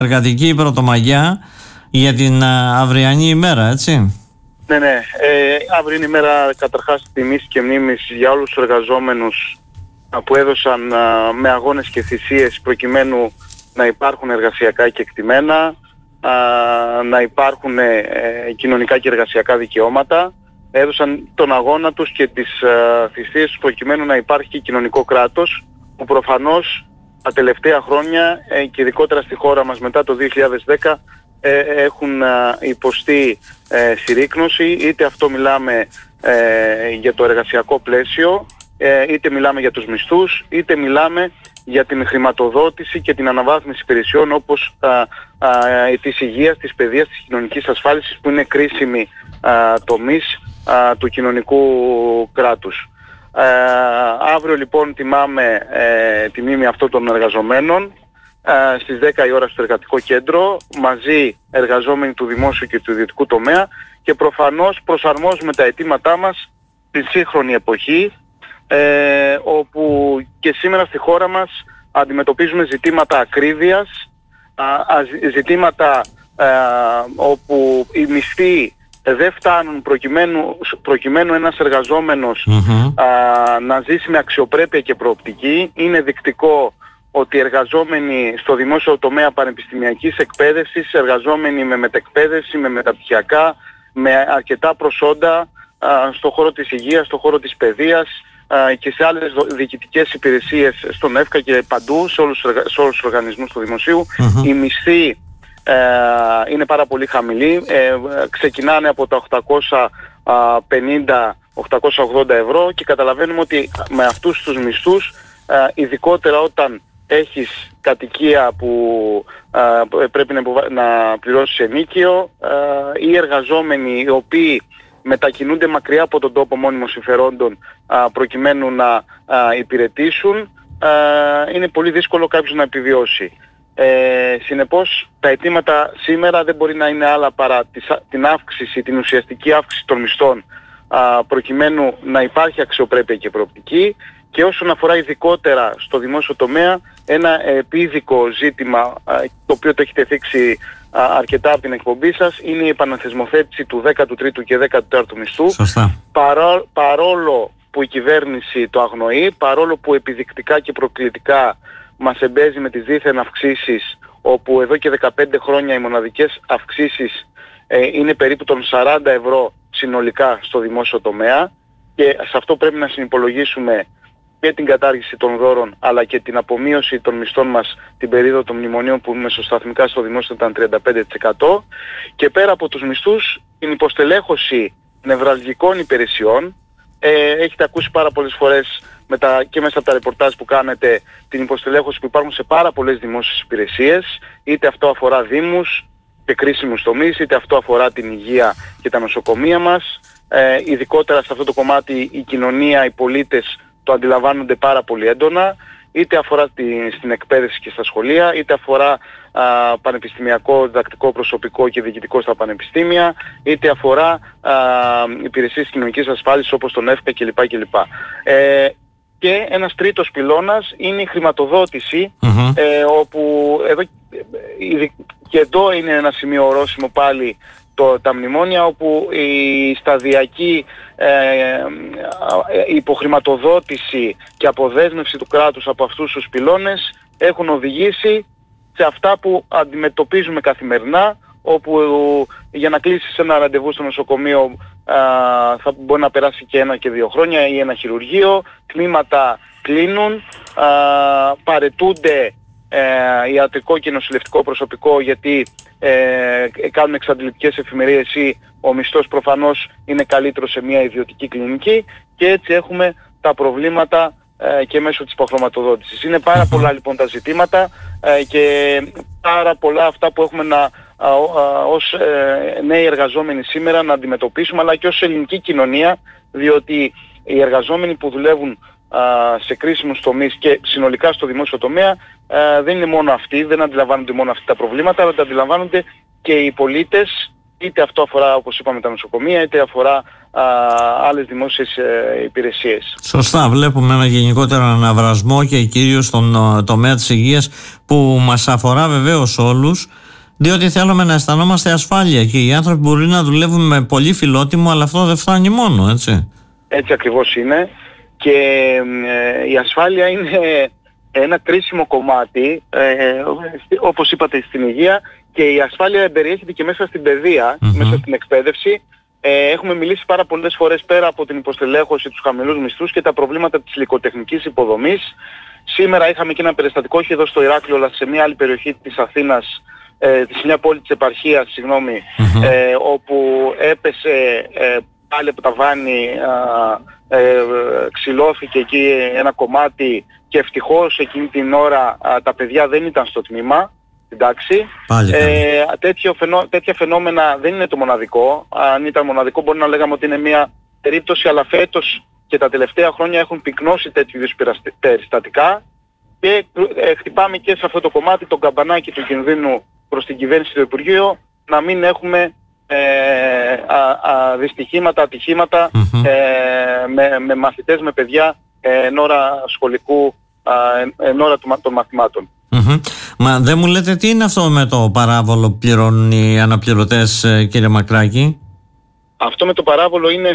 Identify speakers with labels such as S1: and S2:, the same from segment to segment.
S1: εργατική πρωτομαγιά για την αυριανή ημέρα, έτσι.
S2: Ναι. Αύριο είναι η μέρα καταρχάς τιμής και μνήμης για όλους τους εργαζόμενους που έδωσαν με αγώνες και θυσίες προκειμένου να υπάρχουν εργασιακά κεκτημένα, να υπάρχουν κοινωνικά και εργασιακά δικαιώματα. Έδωσαν τον αγώνα τους και τις θυσίες τους προκειμένου να υπάρχει κοινωνικό κράτος, που προφανώς τα τελευταία χρόνια και ειδικότερα στη χώρα μας μετά το 2010 έχουν υποστεί συρρίκνωση. Είτε αυτό μιλάμε για το εργασιακό πλαίσιο, είτε μιλάμε για τους μισθούς, είτε μιλάμε για την χρηματοδότηση και την αναβάθμιση υπηρεσιών όπως της υγείας, της παιδείας, της κοινωνικής ασφάλισης, που είναι κρίσιμοι τομείς του κοινωνικού κράτους. Αύριο λοιπόν τιμάμε τη μνήμη αυτών των εργαζομένων στις 10 η ώρα στο Εργατικό Κέντρο, μαζί εργαζόμενοι του δημόσιου και του ιδιωτικού τομέα, και προφανώς προσαρμόζουμε τα αιτήματά μας στην σύγχρονη εποχή, όπου και σήμερα στη χώρα μας αντιμετωπίζουμε ζητήματα ακρίβειας, ζητήματα όπου οι μισθοί δεν φτάνουν προκειμένου ένας εργαζόμενος να ζήσει με αξιοπρέπεια και προοπτική. Είναι δεικτικό ότι εργαζόμενοι στο δημόσιο τομέα πανεπιστημιακής εκπαίδευσης, εργαζόμενοι με μετεκπαίδευση, με μεταπτυχιακά, με αρκετά προσόντα στον χώρο της υγείας, στον χώρο της παιδείας και σε άλλες διοικητικές υπηρεσίες, στον ΕΦΚΑ και παντού, σε όλους τους οργανισμούς του δημοσίου, οι μισθοί είναι πάρα πολύ χαμηλοί. Ξεκινάνε από τα 850-880 ευρώ και καταλαβαίνουμε ότι με αυτούς τους μισθούς, ειδικότερα όταν έχεις κατοικία που πρέπει να πληρώσεις ενίκιο, ή εργαζόμενοι οι οποίοι μετακινούνται μακριά από τον τόπο μόνιμων συμφερόντων προκειμένου να υπηρετήσουν, είναι πολύ δύσκολο κάποιος να επιβιώσει. Συνεπώς τα αιτήματα σήμερα δεν μπορεί να είναι άλλα παρά την αύξηση, την ουσιαστική αύξηση των μισθών, προκειμένου να υπάρχει αξιοπρέπεια και προοπτική. Και όσον αφορά ειδικότερα στο δημόσιο τομέα, ένα επίδικο ζήτημα, το οποίο το έχετε θίξει αρκετά από την εκπομπή σας, είναι η επαναθεσμοθέτηση του 13ου και 14ου μισθού.
S1: Σωστά.
S2: Παρόλο που η κυβέρνηση το αγνοεί, παρόλο που επιδεικτικά και προκλητικά μας εμπέζει με τις δίθεν αυξήσεις, όπου εδώ και 15 χρόνια οι μοναδικές αυξήσεις είναι περίπου των 40 ευρώ συνολικά στο δημόσιο τομέα, και σε αυτό πρέπει να συνυπολογίσουμε και την κατάργηση των δώρων, αλλά και την απομείωση των μισθών μας την περίοδο των μνημονίων, που μεσοσταθμικά στο δημόσιο ήταν 35%. Και πέρα από τους μισθούς, την υποστελέχωση νευραλγικών υπηρεσιών. Έχετε ακούσει πάρα πολλές φορές και μέσα από τα ρεπορτάζ που κάνετε την υποστελέχωση που υπάρχουν σε πάρα πολλές δημόσιες υπηρεσίες, είτε αυτό αφορά δήμους και κρίσιμους τομείς, είτε αυτό αφορά την υγεία και τα νοσοκομεία μας. Ειδικότερα σε αυτό το κομμάτι η κοινωνία, οι πολίτες το αντιλαμβάνονται πάρα πολύ έντονα, είτε αφορά στην εκπαίδευση και στα σχολεία, είτε αφορά πανεπιστημιακό, διδακτικό προσωπικό και διοικητικό στα πανεπιστήμια, είτε αφορά υπηρεσίες κοινωνικής ασφάλισης όπως τον ΕΦΚΑ κλπ. Και ένας τρίτος πυλώνας είναι η χρηματοδότηση, όπου εδώ είναι ένα σημείο ορόσημο πάλι τα μνημόνια, όπου η σταδιακή υποχρηματοδότηση και αποδέσμευση του κράτους από αυτούς τους πυλώνες έχουν οδηγήσει σε αυτά που αντιμετωπίζουμε καθημερινά, όπου για να κλείσεις ένα ραντεβού στο νοσοκομείο θα μπορεί να περάσει και 1 και 2 χρόνια, ή ένα χειρουργείο, τμήματα κλείνουν, παρετούνται ιατρικό και νοσηλευτικό προσωπικό γιατί κάνουν εξαντλητικές εφημερίες, ή ο μισθός προφανώς είναι καλύτερο σε μια ιδιωτική κλινική, και έτσι έχουμε τα προβλήματα και μέσω της υποχρηματοδότησης. Είναι πάρα πολλά λοιπόν τα ζητήματα και πάρα πολλά αυτά που έχουμε ως νέοι εργαζόμενοι σήμερα να αντιμετωπίσουμε, αλλά και ως ελληνική κοινωνία, διότι οι εργαζόμενοι που δουλεύουν σε κρίσιμους τομείς και συνολικά στο δημόσιο τομέα δεν είναι μόνο αυτοί, δεν αντιλαμβάνονται μόνο αυτά τα προβλήματα, αλλά τα αντιλαμβάνονται και οι πολίτες είτε αυτό αφορά, όπως είπαμε, τα νοσοκομεία, είτε αφορά άλλες δημόσιες υπηρεσίες.
S1: Σωστά, βλέπουμε ένα γενικότερο αναβρασμό και κυρίως στον τομέα της υγείας, που μας αφορά βεβαίως όλους, διότι θέλουμε να αισθανόμαστε ασφάλεια και οι άνθρωποι μπορεί να δουλεύουν με πολύ φιλότιμο, αλλά αυτό δεν φτάνει μόνο, έτσι.
S2: Έτσι ακριβώς είναι, και η ασφάλεια είναι ένα κρίσιμο κομμάτι, όπως είπατε, στην υγεία, και η ασφάλεια περιέχεται και μέσα στην παιδεία, μέσα στην εκπαίδευση. Έχουμε μιλήσει πάρα πολλές φορές, πέρα από την υποστελέχωση, τους χαμηλούς μισθούς και τα προβλήματα της υλικοτεχνικής υποδομής. Σήμερα είχαμε και ένα περιστατικό, όχι εδώ στο Ηράκλειο, αλλά σε μια άλλη περιοχή της Αθήνας, σε μια πόλη της επαρχίας, όπου έπεσε πάλι από τα βάνη, ξυλώθηκε εκεί ένα κομμάτι, και ευτυχώς εκείνη την ώρα τα παιδιά δεν ήταν στο τμήμα. Εντάξει. Τέτοια φαινόμενα δεν είναι το μοναδικό. Αν ήταν μοναδικό μπορεί να λέγαμε ότι είναι μια περίπτωση, αλλά φέτος και τα τελευταία χρόνια έχουν πυκνώσει τέτοιου είδους περιστατικά, και χτυπάμε και σε αυτό το κομμάτι το καμπανάκι του κινδύνου προς την κυβέρνηση, του Υπουργείου, να μην έχουμε δυστυχήματα, ατυχήματα με μαθητές, με παιδιά εν ώρα σχολικού, εν ώρα των μαθημάτων.
S1: Μα δεν μου λέτε τι είναι αυτό με το παράβολο που πληρώνουν οι αναπληρωτές, κύριε Μακράκη?
S2: Αυτό με το παράβολο είναι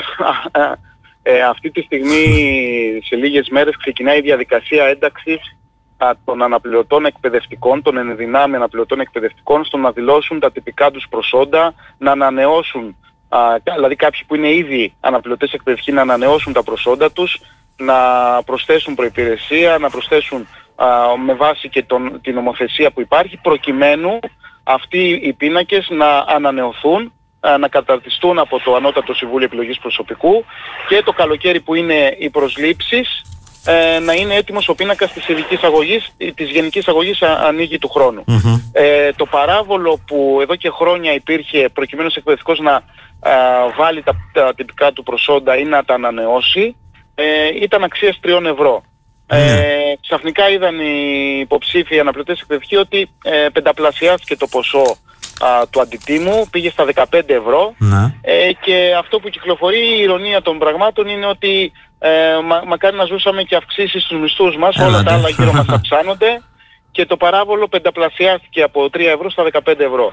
S2: αυτή τη στιγμή, σε λίγες μέρες ξεκινάει η διαδικασία ένταξης των αναπληρωτών εκπαιδευτικών, των ενδυνάμει αναπληρωτών εκπαιδευτικών, στο να δηλώσουν τα τυπικά τους προσόντα, να ανανεώσουν, δηλαδή κάποιοι που είναι ήδη αναπληρωτές εκπαιδευτικοί να ανανεώσουν τα προσόντα τους, να προσθέσουν προϋπηρεσία, να προσθέσουν με βάση και την νομοθεσία που υπάρχει, προκειμένου αυτοί οι πίνακες να ανανεωθούν, να καταρτιστούν από το Ανώτατο Συμβούλιο Επιλογής Προσωπικού, και το καλοκαίρι που είναι οι προσλήψεις να είναι έτοιμος ο πίνακας της γενικής αγωγής ανοίγει του χρόνου. Το παράβολο που εδώ και χρόνια υπήρχε, προκειμένου ο εκπαιδευτικός να βάλει τα τυπικά του προσόντα ή να τα ανανεώσει, ήταν αξίας 3 ευρώ. Ξαφνικά είδαν οι υποψήφοι αναπληρωτές εκπαιδευτικοί ότι πενταπλασιάστηκε το ποσό του αντιτίμου, πήγε στα 15 ευρώ, και αυτό που κυκλοφορεί, η ηρωνία των πραγμάτων, είναι ότι μακάρι να ζούσαμε και αυξήσεις στους μισθούς μας, όλα τα άλλα γύρω μας αυξάνονται, και το παράβολο πενταπλασιάστηκε από 3 ευρώ στα 15 ευρώ.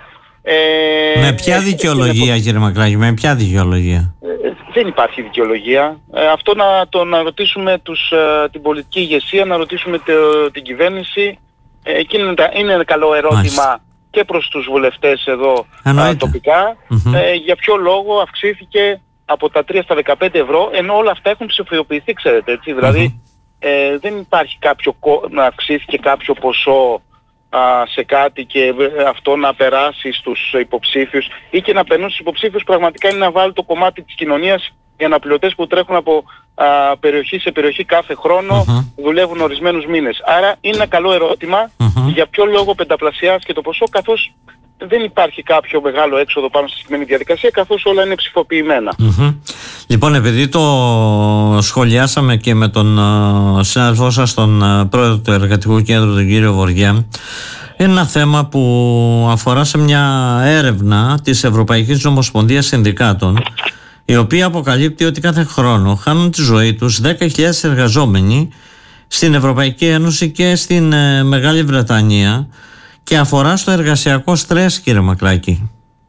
S1: Με ποια δικαιολογία, κύριε Μακράκη, με ποια δικαιολογία?
S2: Δεν υπάρχει δικαιολογία. Αυτό να ρωτήσουμε την πολιτική ηγεσία, να ρωτήσουμε την κυβέρνηση, και είναι ένα καλό ερώτημα και προς τους βουλευτές εδώ τοπικά, για ποιο λόγο αυξήθηκε από τα 3 στα 15 ευρώ, ενώ όλα αυτά έχουν ψηφιοποιηθεί, ξέρετε, έτσι. Δηλαδή δεν υπάρχει να αυξήθηκε κάποιο ποσό σε κάτι και αυτό να περάσει στους υποψήφιους, ή και να περνούν στους υποψήφιους, πραγματικά είναι να βάλει το κομμάτι της κοινωνίας, για αναπληρωτές που τρέχουν από περιοχή σε περιοχή κάθε χρόνο, δουλεύουν ορισμένους μήνες. Άρα είναι ένα καλό ερώτημα, για ποιο λόγο πενταπλασιάστηκε το ποσό, καθώς δεν υπάρχει κάποιο μεγάλο έξοδο πάνω στη συγκεκριμένη διαδικασία, καθώς όλα είναι ψηφοποιημένα.
S1: Λοιπόν, επειδή το σχολιάσαμε και με τον συνάδελφό σας, τον πρόεδρο του Εργατικού Κέντρου, τον κύριο Βοριά, είναι ένα θέμα που αφορά σε μια έρευνα της Ευρωπαϊκής Ομοσπονδίας Συνδικάτων, η οποία αποκαλύπτει ότι κάθε χρόνο χάνουν τη ζωή τους 10.000 εργαζόμενοι στην Ευρωπαϊκή Ένωση και στην Μεγάλη Βρετανία, και αφορά στο εργασιακό στρες, κύριε Μακράκη.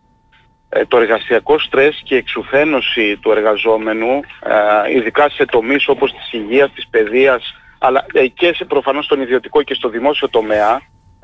S2: Το εργασιακό στρες και η εξουθένωση του εργαζόμενου, ειδικά σε τομείς όπως της υγείας, της παιδείας, αλλά και προφανώς στον ιδιωτικό και στο δημόσιο τομέα,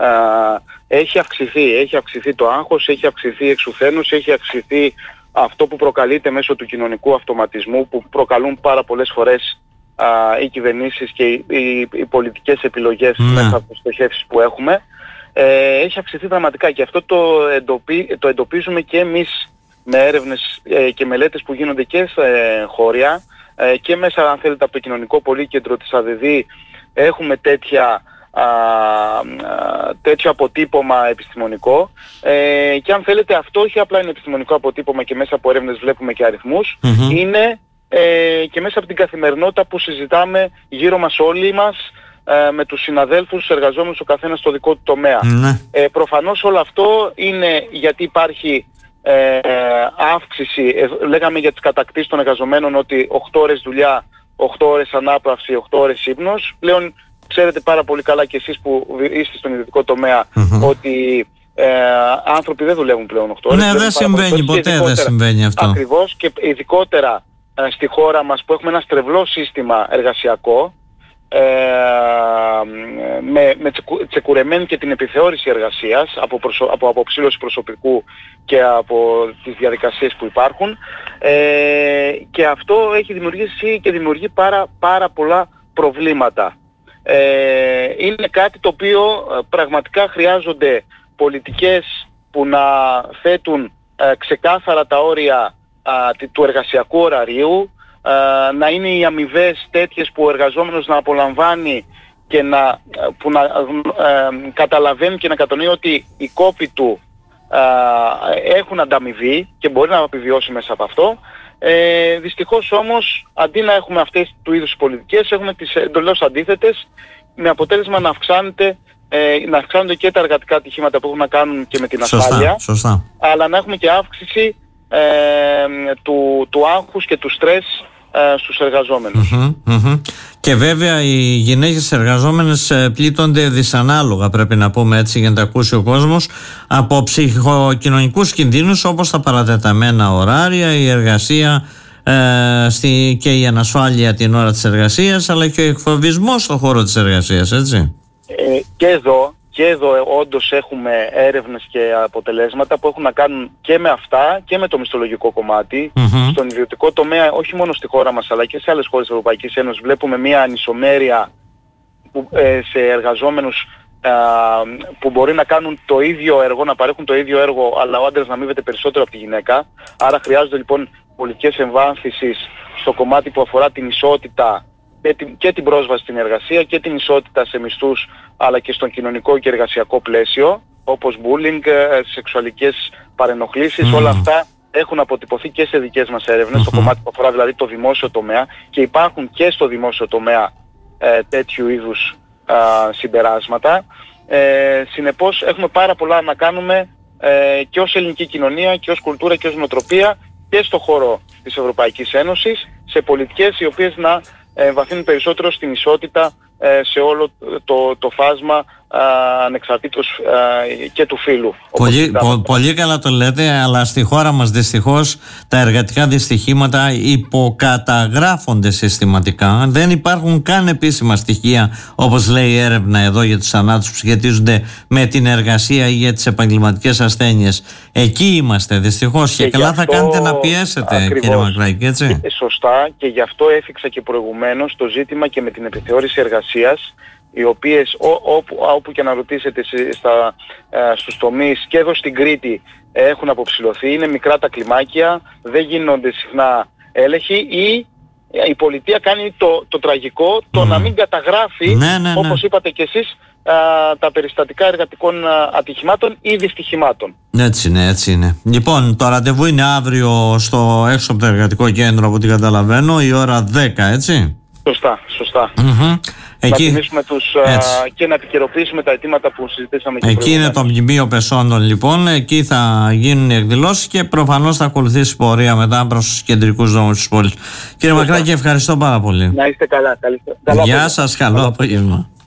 S2: έχει αυξηθεί το άγχος, έχει αυξηθεί η εξουθένωση, έχει αυξηθεί αυτό που προκαλείται μέσω του κοινωνικού αυτοματισμού, που προκαλούν πάρα πολλές φορές οι κυβερνήσεις και οι πολιτικές επιλογές μέσα από τις στοχεύσεις που έχουμε. Έχει αυξηθεί δραματικά, και αυτό το εντοπίζουμε και εμείς με έρευνες και μελέτες που γίνονται και σε χώρια, και μέσα, αν θέλετε, από το Κοινωνικό Πολύκεντρο της ΑΔΔ έχουμε τέτοιο αποτύπωμα επιστημονικό, και αν θέλετε αυτό όχι απλά είναι επιστημονικό αποτύπωμα και μέσα από έρευνες βλέπουμε και αριθμούς, είναι και μέσα από την καθημερινότητα που συζητάμε γύρω μας όλοι μας, με τους συναδέλφους, τους εργαζόμενους, ο καθένας στο δικό του τομέα. Προφανώς όλο αυτό είναι γιατί υπάρχει αύξηση, λέγαμε για τις κατακτήσεις των εργαζομένων ότι 8 ώρες δουλειά, 8 ώρες ανάπαυση, 8 ώρες ύπνος. Πλέον ξέρετε πάρα πολύ καλά και εσείς που είστε στον ιδιωτικό τομέα ότι άνθρωποι δεν δουλεύουν πλέον 8 ώρες.
S1: Ναι, δεν συμβαίνει ποτέ, δεν συμβαίνει αυτό.
S2: Ακριβώς, και ειδικότερα στη χώρα μας που έχουμε ένα στρεβλό σύστημα εργασιακό, με τσεκουρεμένη και την επιθεώρηση εργασίας από αποψήλωση προσωπικού και από τις διαδικασίες που υπάρχουν, και αυτό έχει δημιουργήσει και δημιουργεί πάρα πολλά προβλήματα. Είναι κάτι το οποίο πραγματικά χρειάζονται πολιτικές που να θέτουν ξεκάθαρα τα όρια του εργασιακού ωραρίου, να είναι οι αμοιβές τέτοιες που ο εργαζόμενος να απολαμβάνει και που να καταλαβαίνει και να κατανοεί ότι οι κόποι του έχουν ανταμοιβή και μπορεί να επιβιώσει μέσα από αυτό. Δυστυχώς όμως, αντί να έχουμε αυτές του είδους πολιτικές, έχουμε τις εντελώς αντίθετες, με αποτέλεσμα να αυξάνονται και τα εργατικά ατυχήματα που έχουν να κάνουν και με την ασφάλεια, αλλά να έχουμε και αύξηση του άγχους και του στρες στους εργαζόμενους.
S1: Και βέβαια οι γυναίκες εργαζόμενες πλήττονται δυσανάλογα, πρέπει να πούμε έτσι για να τα ακούσει ο κόσμος, από ψυχοκοινωνικούς κινδύνους όπως τα παρατεταμένα ωράρια, η εργασία και η ανασφάλεια την ώρα της εργασίας, αλλά και ο εκφοβισμός στον χώρο της εργασίας, έτσι. Και εδώ όντως έχουμε έρευνες και αποτελέσματα που έχουν να κάνουν και με αυτά και με το μισθολογικό κομμάτι. Στον ιδιωτικό τομέα, όχι μόνο στη χώρα μας αλλά και σε άλλες χώρες της Ευρωπαϊκής Ένωσης, βλέπουμε μια ανισομέρεια σε εργαζόμενους που μπορεί να κάνουν το ίδιο έργο, να παρέχουν το ίδιο έργο, αλλά ο άντρας να αμείβεται περισσότερο από τη γυναίκα. Άρα χρειάζονται λοιπόν πολιτικές εμβάθυνσης στο κομμάτι που αφορά την ισότητα και την πρόσβαση στην εργασία και την ισότητα σε μισθούς, αλλά και στον κοινωνικό και εργασιακό πλαίσιο, όπως bullying, σεξουαλικές παρενοχλήσεις. Όλα αυτά έχουν αποτυπωθεί και σε δικές μας έρευνες, στο κομμάτι που αφορά δηλαδή το δημόσιο τομέα, και υπάρχουν και στο δημόσιο τομέα τέτοιου είδους συμπεράσματα. Συνεπώς έχουμε πάρα πολλά να κάνουμε και ως ελληνική κοινωνία και ως κουλτούρα και ως νοοτροπία και στο χώρο της Ευρωπαϊκής Ένωσης, σε πολιτικές οι οποίες να βαθύνουν περισσότερο στην ισότητα σε όλο το φάσμα ανεξαρτήτως και του φύλου. Πολύ καλά το λέτε, αλλά στη χώρα μας δυστυχώς τα εργατικά δυστυχήματα υποκαταγράφονται συστηματικά. Δεν υπάρχουν καν επίσημα στοιχεία, όπως λέει η έρευνα εδώ, για τους θανάτους που σχετίζονται με την εργασία ή για τις επαγγελματικές ασθένειες. Εκεί είμαστε δυστυχώς και καλά θα κάνετε να πιέσετε, ακριβώς, κύριε Μακράκη, έτσι.
S2: Σωστά, και γι' αυτό έφυξα και προηγουμένως το ζήτημα και με την επιθεώρηση εργασίας, οι οποίες όπου και να ρωτήσετε στους τομείς και εδώ στην Κρήτη έχουν αποψηλωθεί. Είναι μικρά τα κλιμάκια, δεν γίνονται συχνά έλεγχοι, ή η πολιτεία κάνει το τραγικό, το να μην καταγράφει, όπως είπατε και εσείς, τα περιστατικά εργατικών ατυχημάτων ή δυστυχημάτων.
S1: Έτσι είναι, έτσι είναι. Λοιπόν, το ραντεβού είναι αύριο έξω από το εργατικό κέντρο, από ό,τι καταλαβαίνω, η ώρα 10, έτσι.
S2: Σωστά. Να τιμήσουμε και να επικαιροποιήσουμε τα αιτήματα που συζητήσαμε και
S1: εκεί είναι το μνημείο Πεσόντων, λοιπόν. Εκεί θα γίνουν οι εκδηλώσεις και προφανώς θα ακολουθήσει πορεία μετά προς τους κεντρικούς δρόμους της πόλης. Κύριε Μακράκη, ευχαριστώ πάρα πολύ.
S2: Να είστε καλά.
S1: Γεια σας, καλό απόγευμα.